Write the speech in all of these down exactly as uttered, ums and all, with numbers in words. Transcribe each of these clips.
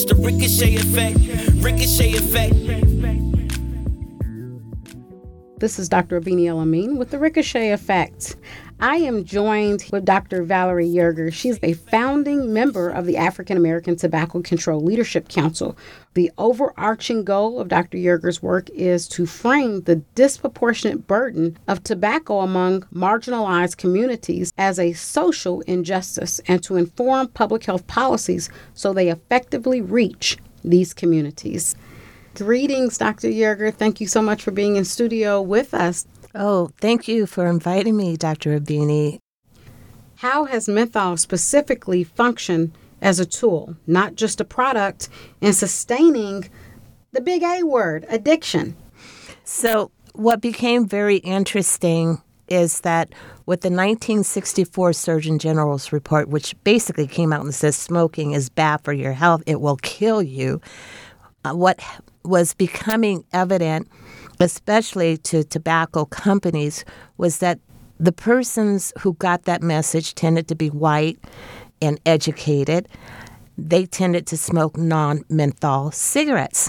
It's the ricochet effect, ricochet effect. This is Doctor Abini El-Amin with the Ricochet Effect. I am joined with Doctor Valerie Yerger. She's a founding member of the African American Tobacco Control Leadership Council. The overarching goal of Doctor Yerger's work is to frame the disproportionate burden of tobacco among marginalized communities as a social injustice and to inform public health policies so they effectively reach these communities. Greetings, Doctor Yerger. Thank you so much for being in studio with us. Oh, thank you for inviting me, Doctor Abini. How has menthol specifically functioned as a tool, not just a product, in sustaining the big A word, addiction? So what became very interesting is that with the nineteen sixty-four Surgeon General's report, which basically came out and says smoking is bad for your health, it will kill you, uh, what was becoming evident, especially to tobacco companies, was that the persons who got that message tended to be white and educated. They tended to smoke non-menthol cigarettes.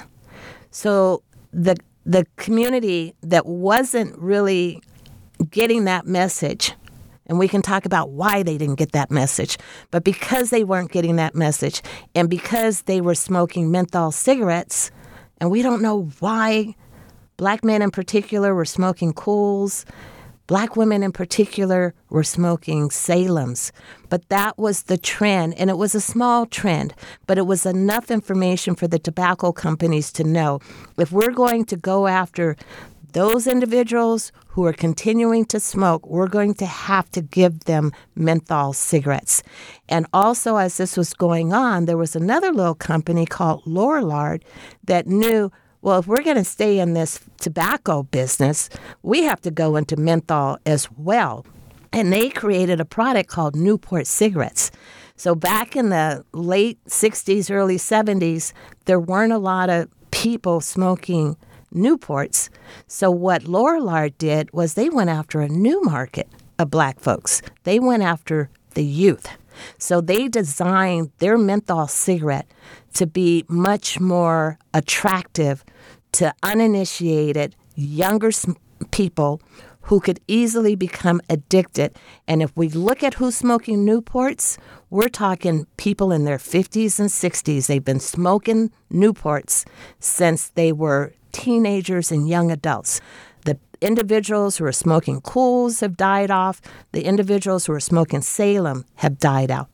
So the the community that wasn't really getting that message, and we can talk about why they didn't get that message, but because they weren't getting that message and because they were smoking menthol cigarettes, and we don't know why Black men in particular were smoking Kools. Black women in particular were smoking Salems. But that was the trend, and it was a small trend, but it was enough information for the tobacco companies to know if we're going to go after those individuals who are continuing to smoke, we're going to have to give them menthol cigarettes. And also, as this was going on, there was another little company called Lorillard that knew, well, if we're going to stay in this tobacco business, we have to go into menthol as well. And they created a product called Newport cigarettes. So back in the late sixties, early seventies, there weren't a lot of people smoking Newports. So what Lorillard did was they went after a new market of Black folks. They went after the youth. So they designed their menthol cigarette to be much more attractive to uninitiated, younger people who could easily become addicted. And if we look at who's smoking Newports, we're talking people in their fifties and sixties. They've been smoking Newports since they were teenagers and young adults. The individuals who are smoking Kools have died off. The individuals who are smoking Salem have died out.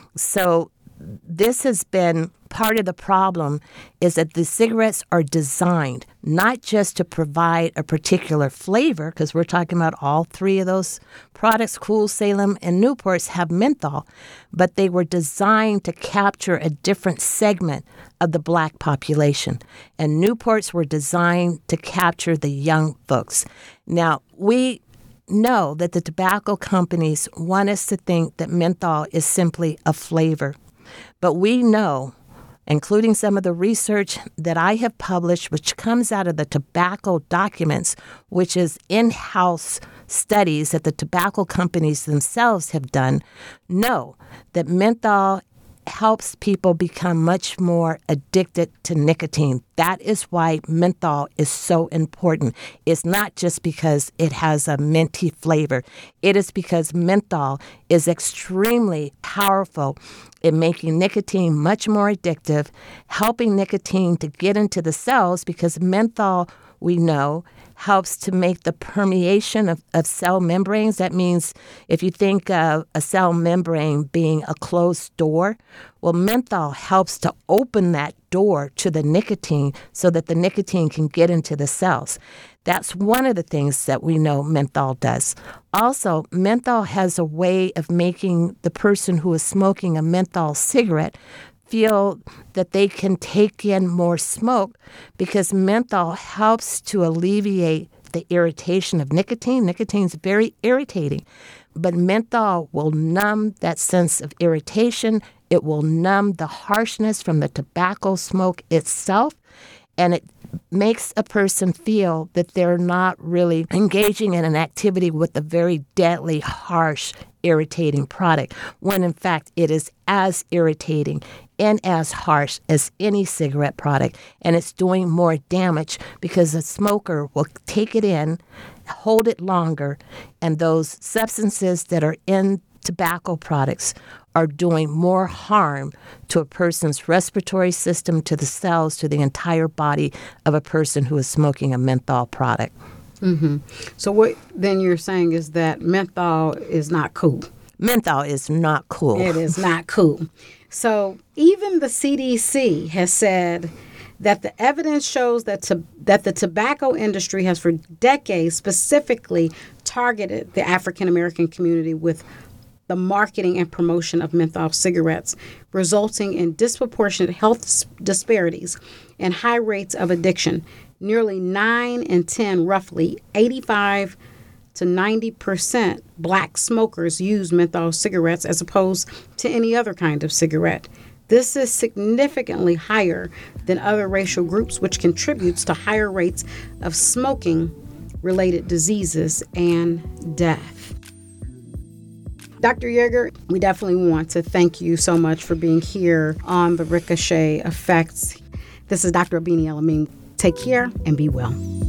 So this has been part of the problem, is that the cigarettes are designed not just to provide a particular flavor, because we're talking about all three of those products, Kool, Salem, and Newports, have menthol, but they were designed to capture a different segment of the Black population. And Newports were designed to capture the young folks. Now, we know that the tobacco companies want us to think that menthol is simply a flavor. But we know, including some of the research that I have published, which comes out of the tobacco documents, which is in-house studies that the tobacco companies themselves have done, know that menthol helps people become much more addicted to nicotine. That is why menthol is so important. It's not just because it has a minty flavor. It is because menthol is extremely powerful in making nicotine much more addictive, helping nicotine to get into the cells, because menthol, we know, helps to make the permeation of, of cell membranes. That means if you think of a cell membrane being a closed door, well, menthol helps to open that door to the nicotine so that the nicotine can get into the cells. That's one of the things that we know menthol does. Also, menthol has a way of making the person who is smoking a menthol cigarette feel that they can take in more smoke, because menthol helps to alleviate the irritation of nicotine. Nicotine is very irritating, but menthol will numb that sense of irritation. It will numb the harshness from the tobacco smoke itself, and it makes a person feel that they're not really engaging in an activity with a very deadly, harsh irritating product, when in fact it is as irritating and as harsh as any cigarette product, and it's doing more damage because the smoker will take it in, hold it longer, and those substances that are in tobacco products are doing more harm to a person's respiratory system, to the cells, to the entire body of a person who is smoking a menthol product. Mm-hmm. So what then you're saying is that menthol is not cool. Menthol is not cool. It is not cool. So even the C D C has said that the evidence shows that to, that the tobacco industry has for decades specifically targeted the African American community with the marketing and promotion of menthol cigarettes, resulting in disproportionate health disparities and high rates of addiction. Nearly nine in ten, roughly eighty-five to ninety percent black smokers use menthol cigarettes as opposed to any other kind of cigarette. This is significantly higher than other racial groups, which contributes to higher rates of smoking-related diseases and death. Doctor Yeager, we definitely want to thank you so much for being here on the Ricochet Effects. This is Doctor Abini Elamine. Take care and be well.